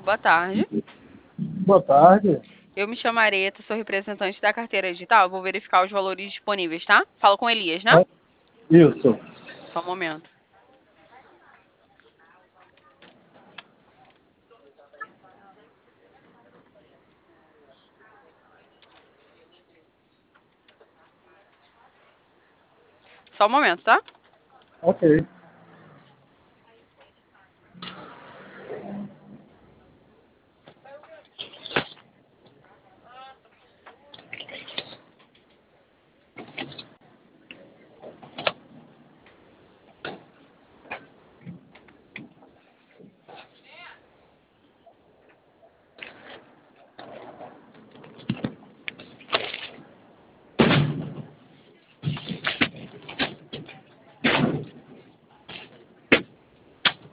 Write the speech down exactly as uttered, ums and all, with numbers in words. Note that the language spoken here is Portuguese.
boa tarde. Boa tarde. Eu me chamo Areta, sou representante da carteira digital. Vou verificar os valores disponíveis, tá? Falo com Elias, né? Ah, Isso. Só um momento. Só um momento, tá? Ok.